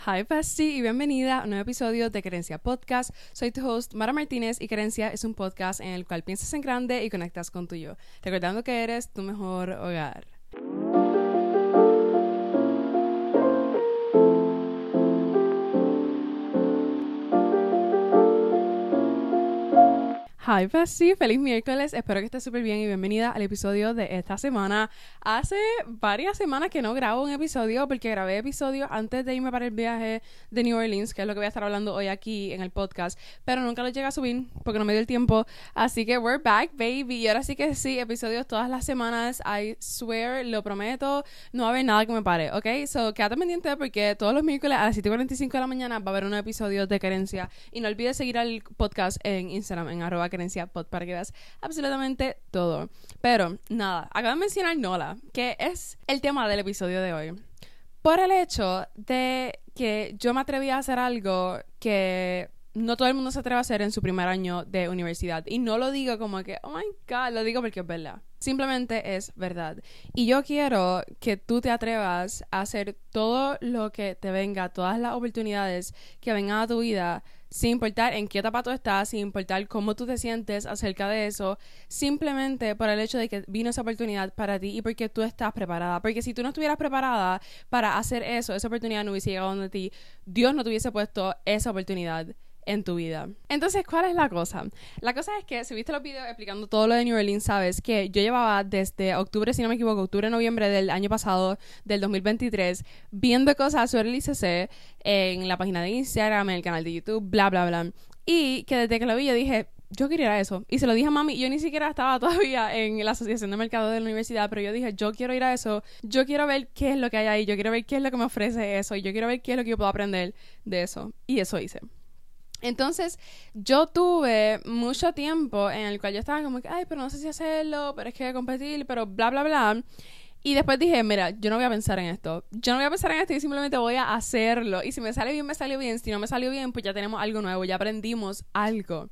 Hi Bestie y bienvenida a un nuevo episodio de Querencia Podcast. Soy tu host Mara Martínez y Querencia es un podcast en el cual piensas en grande y conectas con tu yo, recordando que eres tu mejor hogar. Hi Bestie, feliz miércoles, espero que estés súper bien y bienvenida al episodio de esta semana. Hace varias semanas que no grabo un episodio porque grabé episodios antes de irme para el viaje de New Orleans, que es lo que voy a estar hablando hoy aquí en el podcast, pero nunca los llegué a subir porque no me dio el tiempo, así que we're back baby, y ahora sí que sí, episodios todas las semanas, I swear, lo prometo, no va a haber nada que me pare, ¿ok? So quédate pendiente porque todos los miércoles a las 7:45 de la mañana va a haber un episodio de Querencia y no olvides seguir al podcast en Instagram, en @querenciapod para que veas absolutamente todo. Pero nada, acabo de mencionar Nola, que es el tema del episodio de hoy. Por el hecho de que yo me atreví a hacer algo que no todo el mundo se atreve a hacer en su primer año de universidad. Y no lo digo como que, oh my God, lo digo porque es verdad. Simplemente es verdad. Y yo quiero que tú te atrevas a hacer todo lo que te venga, todas las oportunidades que vengan a tu vida, sin importar en qué etapa tú estás, sin importar cómo tú te sientes acerca de eso, simplemente por el hecho de que vino esa oportunidad para ti y porque tú estás preparada. Porque si tú no estuvieras preparada para hacer eso, esa oportunidad no hubiese llegado donde ti, Dios no te hubiese puesto esa oportunidad en tu vida. Entonces, ¿cuál es la cosa? La cosa es que si viste los videos explicando todo lo de New Orleans, sabes que yo llevaba desde octubre, si no me equivoco, octubre-noviembre del año pasado, del 2023, viendo cosas sobre el ICC en la página de Instagram, en el canal de YouTube, bla, bla, bla. Y que desde que lo vi yo dije, yo quiero ir a eso. Y se lo dije a mami. Yo ni siquiera estaba todavía en la Asociación de Mercado de la universidad, pero yo dije, yo quiero ir a eso. Yo quiero ver qué es lo que hay ahí. Yo quiero ver qué es lo que me ofrece eso. Y yo quiero ver qué es lo que yo puedo aprender de eso. Y eso hice. Entonces, yo tuve mucho tiempo en el cual yo estaba como que, ay, pero no sé si hacerlo, pero es que competir, pero bla, bla, bla. Y después dije, mira, yo no voy a pensar en esto. Yo no voy a pensar en esto y simplemente voy a hacerlo. Y si me sale bien, me salió bien. Si no me salió bien, pues ya tenemos algo nuevo, ya aprendimos algo.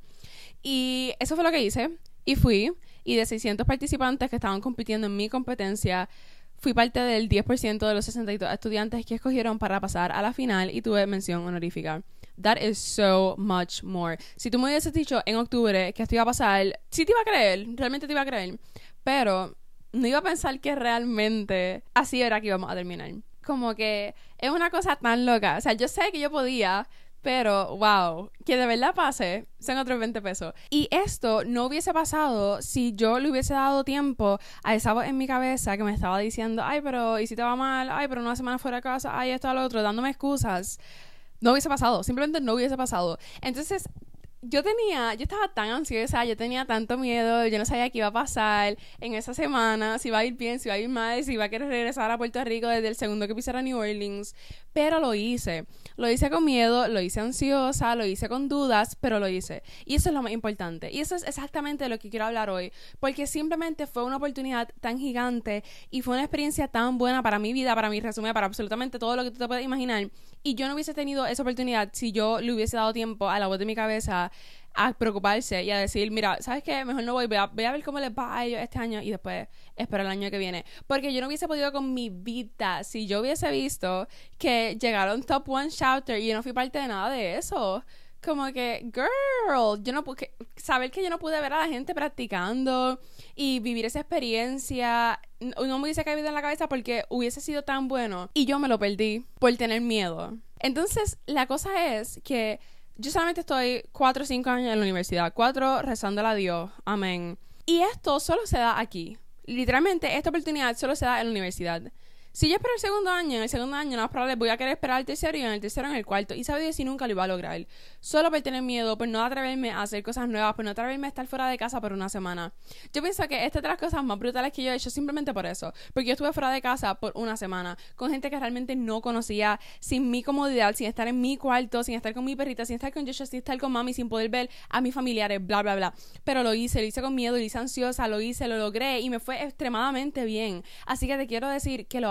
Y eso fue lo que hice. Y fui. Y de 600 participantes que estaban compitiendo en mi competencia, fui parte del 10% de los 62 estudiantes que escogieron para pasar a la final y tuve mención honorífica. That is so much more. Si tú me hubieses dicho en octubre que esto iba a pasar, sí te iba a creer, realmente te iba a creer, pero no iba a pensar que realmente así era que íbamos a terminar. Como que es una cosa tan loca. O sea, yo sé que yo podía, pero wow, que de verdad pase, son otros 20 pesos. Y esto no hubiese pasado si yo le hubiese dado tiempo a esa voz en mi cabeza que me estaba diciendo, ay, pero ¿y si te va mal? Ay, pero una semana fuera de casa, ay, esto, lo otro, dándome excusas. No hubiese pasado, simplemente no hubiese pasado. Entonces, yo estaba tan ansiosa, yo tenía tanto miedo, yo no sabía qué iba a pasar en esa semana, si iba a ir bien, si iba a ir mal, si iba a querer regresar a Puerto Rico desde el segundo que pisara New Orleans, pero lo hice con miedo, lo hice ansiosa, lo hice con dudas, pero lo hice, y eso es lo más importante, y eso es exactamente de lo que quiero hablar hoy, porque simplemente fue una oportunidad tan gigante, y fue una experiencia tan buena para mi vida, para mi resumen, para absolutamente todo lo que tú te puedes imaginar, y yo no hubiese tenido esa oportunidad si yo le hubiese dado tiempo a la voz de mi cabeza a preocuparse y a decir, mira, ¿sabes qué? Mejor no voy a ver cómo les va a ellos este año y después espero el año que viene. Porque yo no hubiese podido con mi vida si yo hubiese visto que llegaron Top One Shouter y yo no fui parte de nada de eso. Como que, girl, yo no pude, saber que yo no pude ver a la gente practicando y vivir esa experiencia, no me hubiese caído en la cabeza porque hubiese sido tan bueno y yo me lo perdí por tener miedo. Entonces, la cosa es que yo solamente estoy 4 o 5 años en la universidad, 4 rezándole a Dios, amén. Y esto solo se da aquí. Literalmente, esta oportunidad solo se da en la universidad. Si yo espero el segundo año, en el segundo año no más probable voy a querer esperar el tercero y en el tercero en el cuarto. Y sabe Dios si nunca lo iba a lograr. Solo por tener miedo, por no atreverme a hacer cosas nuevas, por no atreverme a estar fuera de casa por una semana. Yo pienso que esta es de las cosas más brutales que yo he hecho simplemente por eso. Porque yo estuve fuera de casa por una semana, con gente que realmente no conocía, sin mi comodidad, sin estar en mi cuarto, sin estar con mi perrita, sin estar con Joshua, sin estar con mami, sin poder ver a mis familiares, bla, bla, bla. Pero lo hice con miedo, lo hice ansiosa, lo hice, lo logré y me fue extremadamente bien. Así que te quiero decir que lo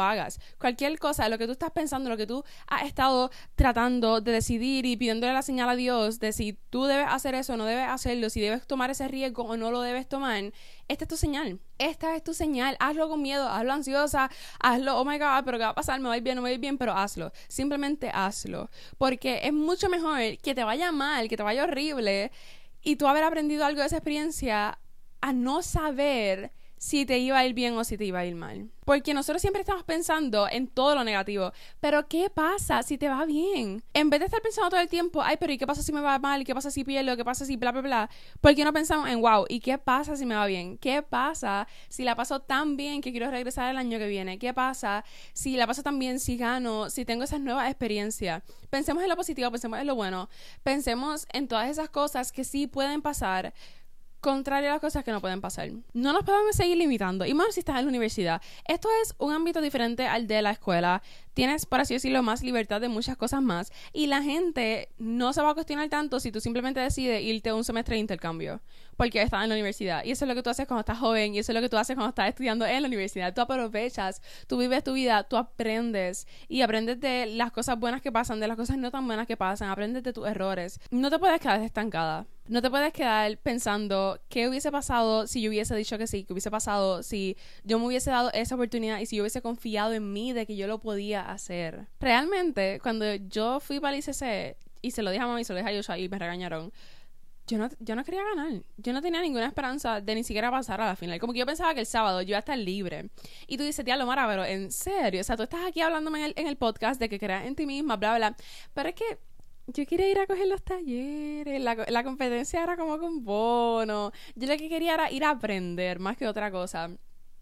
hagas. Cualquier cosa, lo que tú estás pensando, lo que tú has estado tratando de decidir y pidiéndole la señal a Dios de si tú debes hacer eso o no debes hacerlo, si debes tomar ese riesgo o no lo debes tomar, esta es tu señal. Esta es tu señal. Hazlo con miedo, hazlo ansiosa, hazlo, oh my God, pero ¿qué va a pasar? ¿Me va a ir bien? ¿No me va a ir bien? Pero hazlo. Simplemente hazlo. Porque es mucho mejor que te vaya mal, que te vaya horrible y tú haber aprendido algo de esa experiencia a no saber si te iba a ir bien o si te iba a ir mal. Porque nosotros siempre estamos pensando en todo lo negativo. Pero ¿qué pasa si te va bien? En vez de estar pensando todo el tiempo, ay, pero ¿y qué pasa si me va mal? ¿Qué pasa si pierdo? ¿Qué pasa si bla, bla, bla? ¿Por qué no pensamos en, wow, ¿y qué pasa si me va bien? ¿Qué pasa si la paso tan bien que quiero regresar el año que viene? ¿Qué pasa si la paso tan bien, si gano, si tengo esas nuevas experiencias? Pensemos en lo positivo, pensemos en lo bueno. Pensemos en todas esas cosas que sí pueden pasar, contrario a las cosas que no pueden pasar. No nos podemos seguir limitando, y más si estás en la universidad. Esto es un ámbito diferente al de la escuela. Tienes, por así decirlo, más libertad de muchas cosas más, y la gente no se va a cuestionar tanto si tú simplemente decides irte un semestre de intercambio, porque estás en la universidad. Y eso es lo que tú haces cuando estás joven, y eso es lo que tú haces cuando estás estudiando en la universidad. Tú aprovechas, tú vives tu vida, tú aprendes, y aprendes de las cosas buenas que pasan, de las cosas no tan buenas que pasan, aprendes de tus errores. No te puedes quedar estancada. No te puedes quedar pensando qué hubiese pasado si yo hubiese dicho que sí, qué hubiese pasado si yo me hubiese dado esa oportunidad y si yo hubiese confiado en mí de que yo lo podía hacer. Realmente, cuando yo fui para el ICC y se lo dije a mami y se lo dije a Joshua y me regañaron, yo no quería ganar. Yo no tenía ninguna esperanza de ni siquiera pasar a la final. Como que yo pensaba que el sábado yo iba a estar libre. Y tú dices, tía Lomara, pero en serio, o sea, tú estás aquí hablándome en el podcast de que creas en ti misma, bla, bla, bla. Pero es que yo quería ir a coger los talleres, la competencia era como con bono. Yo lo que quería era ir a aprender más que otra cosa.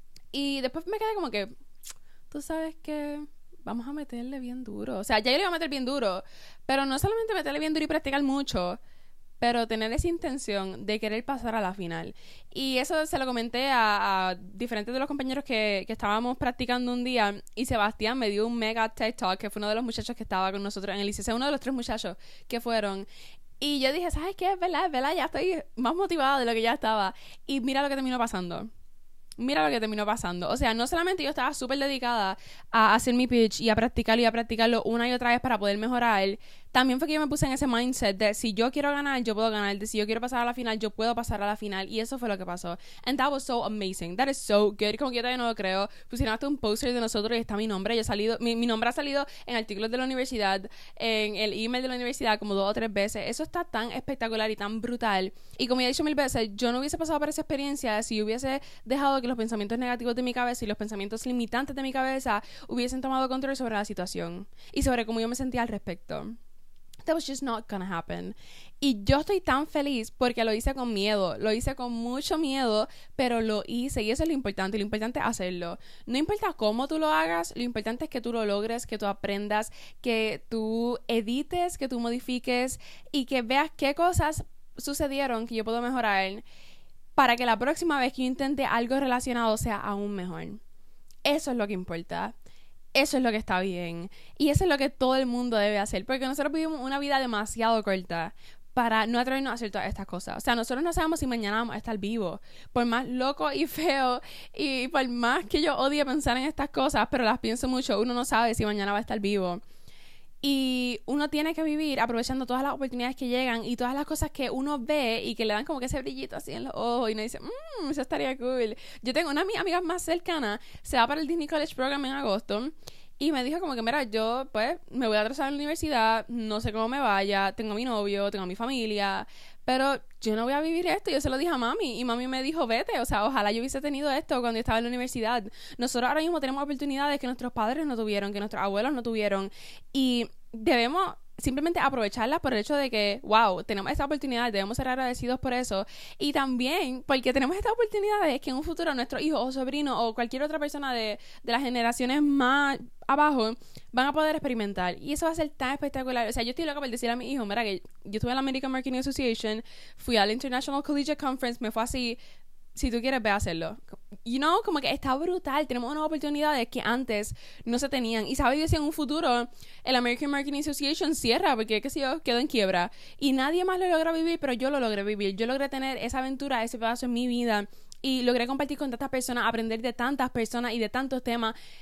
Y después me quedé como que, tú sabes que vamos a meterle bien duro. O sea, ya yo le iba a meter bien duro, pero no solamente meterle bien duro y practicar mucho, pero tener esa intención de querer pasar a la final. Y eso se lo comenté a diferentes de los compañeros que estábamos practicando un día, y Sebastián me dio un mega TED Talk, que fue uno de los muchachos que estaba con nosotros en el ICC, uno de los 3 muchachos que fueron. Y yo dije, ¿sabes qué? Es verdad, ya estoy más motivada de lo que ya estaba. Y mira lo que terminó pasando. Mira lo que terminó pasando. O sea, no solamente yo estaba súper dedicada a hacer mi pitch y a practicarlo una y otra vez para poder mejorar, también fue que yo me puse en ese mindset de si yo quiero ganar, yo puedo ganar. De si yo quiero pasar a la final, yo puedo pasar a la final. Y eso fue lo que pasó. And that was so amazing. That is so good. Como que yo todavía no lo creo. Pusieron hasta un poster de nosotros y está mi nombre. Yo he salido, mi nombre ha salido en artículos de la universidad, en el email de la universidad como 2 o 3 veces. Eso está tan espectacular y tan brutal. Y como ya he dicho 1000 veces, yo no hubiese pasado por esa experiencia si hubiese dejado que los pensamientos negativos de mi cabeza y los pensamientos limitantes de mi cabeza hubiesen tomado control sobre la situación y sobre cómo yo me sentía al respecto. That was just not gonna happen. Y yo estoy tan feliz porque lo hice con miedo, lo hice con mucho miedo, pero lo hice, y eso es lo importante es hacerlo. No importa cómo tú lo hagas, lo importante es que tú lo logres, que tú aprendas, que tú edites, que tú modifiques y que veas qué cosas sucedieron que yo puedo mejorar para que la próxima vez que yo intente algo relacionado sea aún mejor. Eso es lo que importa. Eso es lo que está bien. Y eso es lo que todo el mundo debe hacer. Porque nosotros vivimos una vida demasiado corta para no atrevernos a hacer todas estas cosas. O sea, nosotros no sabemos si mañana vamos a estar vivos. Por más loco y feo y por más que yo odie pensar en estas cosas, pero las pienso mucho, uno no sabe si mañana va a estar vivo. Y uno tiene que vivir aprovechando todas las oportunidades que llegan y todas las cosas que uno ve y que le dan como que ese brillito así en los ojos y uno dice, eso estaría cool. Yo tengo una de mis amigas más cercanas, se va para el Disney College Program en agosto y me dijo como que, mira, yo pues me voy a atrasar en la universidad, no sé cómo me vaya, tengo a mi novio, tengo a mi familia, pero yo no voy a vivir esto. Yo se lo dije a mami y mami me dijo, vete, o sea, ojalá yo hubiese tenido esto cuando yo estaba en la universidad. Nosotros ahora mismo tenemos oportunidades que nuestros padres no tuvieron, que nuestros abuelos no tuvieron, y debemos simplemente aprovecharlas por el hecho de que, wow, tenemos esta oportunidad, debemos ser agradecidos por eso, y también porque tenemos esta oportunidad de que en un futuro nuestros hijos o sobrinos o cualquier otra persona de las generaciones más abajo van a poder experimentar, y eso va a ser tan espectacular. O sea, yo estoy loca por decir a mi hijo, mira, que yo estuve en la American Marketing Association, fui al International Collegiate Conference, me fue así, si tú quieres, ve a hacerlo. You know, como que está brutal. Tenemos unas oportunidades que antes no se tenían. Y sabes, yo si en un futuro el American Marketing Association cierra, porque, qué sé yo, quedó en quiebra. Y nadie más lo logra vivir, pero yo lo logré vivir. Yo logré tener esa aventura, ese pedazo en mi vida. Y logré compartir con tantas personas, aprender de tantas personas y de tantos temas.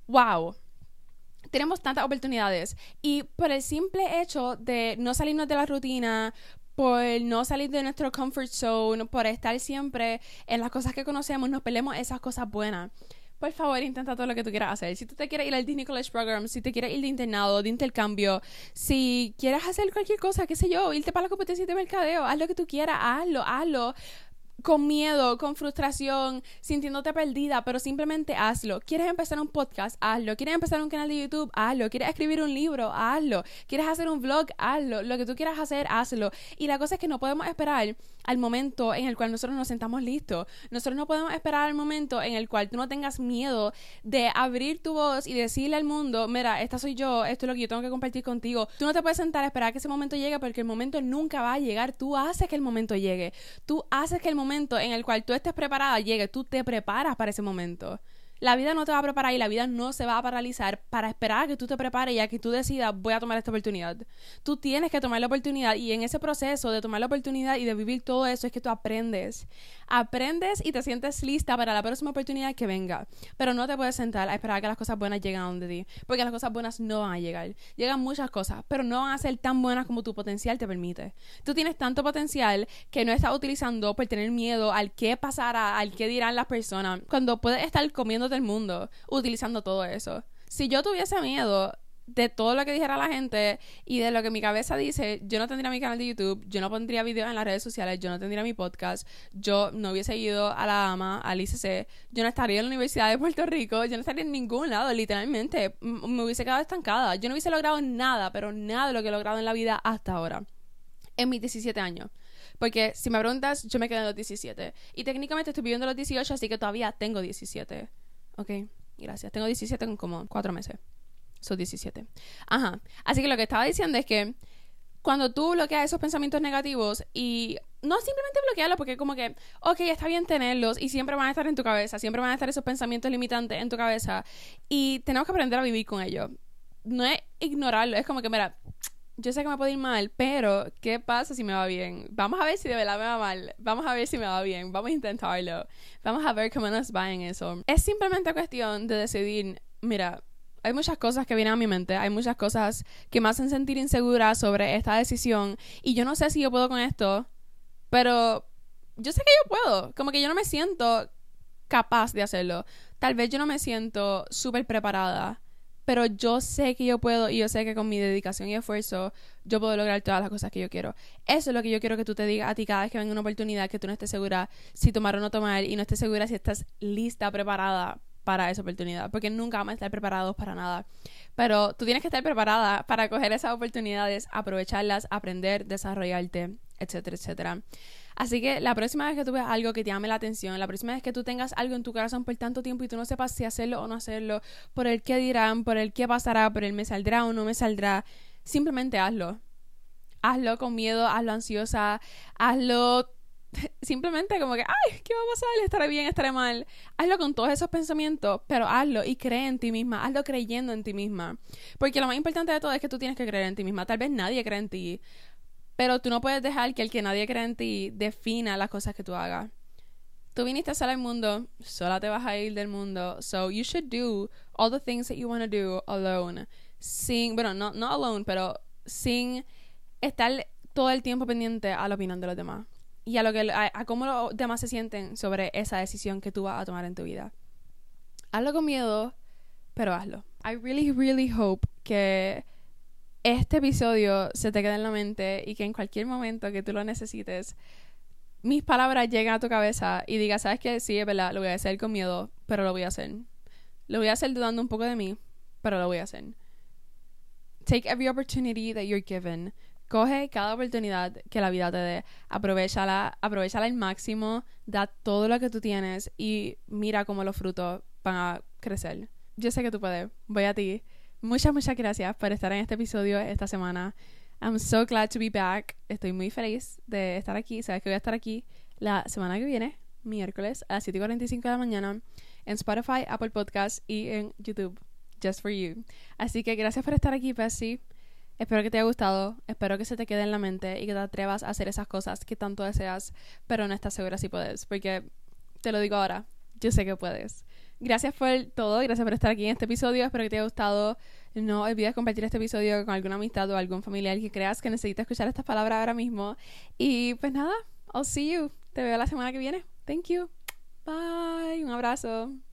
wow, tenemos tantas oportunidades y por el simple hecho de no salirnos de la rutina, por no salir de nuestro comfort zone, por estar siempre en las cosas que conocemos, nos perdemos esas cosas buenas. Por favor, intenta todo lo que tú quieras hacer. Si tú te quieres ir al Disney College Program, si te quieres ir de internado, de intercambio, si quieres hacer cualquier cosa, qué sé yo, irte para la competencia de mercadeo, haz lo que tú quieras, hazlo. Con miedo, con frustración, sintiéndote perdida, pero simplemente hazlo. ¿Quieres empezar un podcast? Hazlo. ¿Quieres empezar un canal de YouTube? Hazlo. ¿Quieres escribir un libro? Hazlo. ¿Quieres hacer un vlog? Hazlo. Lo que tú quieras hacer, hazlo. Y la cosa es que no podemos esperar al momento en el cual nosotros nos sentamos listos. Nosotros no podemos esperar al momento en el cual tú no tengas miedo de abrir tu voz y decirle al mundo, mira, esta soy yo, esto es lo que yo tengo que compartir contigo. Tú no te puedes sentar a esperar a que ese momento llegue porque el momento nunca va a llegar. Tú haces que el momento llegue. Tú haces que el momento en el cual tú estés preparada llegue. Tú te preparas para ese momento. La vida no te va a preparar y la vida no se va a paralizar para esperar a que tú te prepares y a que tú decidas, voy a tomar esta oportunidad. Tú tienes que tomar la oportunidad y en ese proceso de tomar la oportunidad y de vivir todo eso es que tú aprendes. Aprendes y te sientes lista para la próxima oportunidad que venga. Pero no te puedes sentar a esperar a que las cosas buenas lleguen a donde ti. Porque las cosas buenas no van a llegar. Llegan muchas cosas, pero no van a ser tan buenas como tu potencial te permite. Tú tienes tanto potencial que no estás utilizando por tener miedo al qué pasará, al qué dirán las personas. Cuando puedes estar comiendo del mundo utilizando todo eso. Si yo tuviese miedo de todo lo que dijera la gente y de lo que mi cabeza dice, yo no tendría mi canal de YouTube, yo no pondría videos en las redes sociales, yo no tendría mi podcast, yo no hubiese ido a la AMA, al ICC, yo no estaría en la Universidad de Puerto Rico, yo no estaría en ningún lado, literalmente me hubiese quedado estancada, yo no hubiese logrado nada, pero nada de lo que he logrado en la vida hasta ahora, en mis 17 años. Porque si me preguntas, yo me quedé en los 17 y técnicamente estoy viviendo los 18, así que todavía tengo 17. Ok, gracias. Tengo 17 en como 4 meses. Son 17. Ajá. Así que lo que estaba diciendo es que cuando tú bloqueas esos pensamientos negativos y no simplemente bloquearlos porque como que, ok, está bien tenerlos y siempre van a estar en tu cabeza, siempre van a estar esos pensamientos limitantes en tu cabeza y tenemos que aprender a vivir con ellos. No es ignorarlo, es como que, mira, yo sé que me puede ir mal, pero ¿qué pasa si me va bien? Vamos a ver si de verdad me va mal. Vamos a ver si me va bien. Vamos a intentarlo. Vamos a ver cómo nos va en eso. Es simplemente cuestión de decidir, mira, hay muchas cosas que vienen a mi mente. Hay muchas cosas que me hacen sentir insegura sobre esta decisión. Y yo no sé si yo puedo con esto, pero yo sé que yo puedo. Como que yo no me siento capaz de hacerlo. Tal vez yo no me siento súper preparada, pero yo sé que yo puedo y yo sé que con mi dedicación y esfuerzo yo puedo lograr todas las cosas que yo quiero. Eso es lo que yo quiero que tú te digas a ti cada vez que venga una oportunidad, que tú no estés segura si tomar o no tomar y no estés segura si estás lista, preparada para esa oportunidad, porque nunca vamos a estar preparados para nada. Pero tú tienes que estar preparada para coger esas oportunidades, aprovecharlas, aprender, desarrollarte, etcétera, etcétera. Así que la próxima vez que tú veas algo que te llame la atención, la próxima vez que tú tengas algo en tu corazón por tanto tiempo y tú no sepas si hacerlo o no hacerlo, por el qué dirán, por el qué pasará, por el me saldrá o no me saldrá, simplemente hazlo. Hazlo con miedo, hazlo ansiosa, hazlo simplemente como que, ay, ¿qué va a pasar? ¿Estaré bien? ¿Estaré mal? Hazlo con todos esos pensamientos, pero hazlo y cree en ti misma, hazlo creyendo en ti misma. Porque lo más importante de todo es que tú tienes que creer en ti misma. Tal vez nadie cree en ti, pero tú no puedes dejar que el que nadie cree en ti defina las cosas que tú hagas. Tú viniste sola al mundo, sola te vas a ir del mundo. So you should do all the things that you want to do alone. No alone, pero sin estar todo el tiempo pendiente a la opinión de los demás. Y a cómo los demás se sienten sobre esa decisión que tú vas a tomar en tu vida. Hazlo con miedo, pero hazlo. I really, really hope que este episodio se te quede en la mente y que en cualquier momento que tú lo necesites, mis palabras lleguen a tu cabeza y digas, ¿sabes qué? Sí, es verdad, lo voy a hacer con miedo, pero lo voy a hacer. Lo voy a hacer dudando un poco de mí, pero lo voy a hacer. Take every opportunity that you're given. Coge cada oportunidad que la vida te dé. Aprovechala al máximo. Da todo lo que tú tienes y mira cómo los frutos van a crecer. Yo sé que tú puedes. Voy a ti. Muchas gracias por estar en este episodio esta semana. I'm so glad to be back. Estoy muy feliz de estar aquí. Sabes que voy a estar aquí la semana que viene, miércoles, a las 7:45 de la mañana, en Spotify, Apple Podcasts y en YouTube. Just for you. Así que gracias por estar aquí, Bessie. Espero que te haya gustado. Espero que se te quede en la mente y que te atrevas a hacer esas cosas que tanto deseas, pero no estás segura si puedes. Porque, te lo digo ahora, yo sé que puedes. Gracias por todo, gracias por estar aquí en este episodio. Espero que te haya gustado. No olvides compartir este episodio con alguna amistad o algún familiar que creas que necesita escuchar estas palabras ahora mismo. Y pues nada, I'll see you. Te veo la semana que viene. Thank you. Bye. Un abrazo.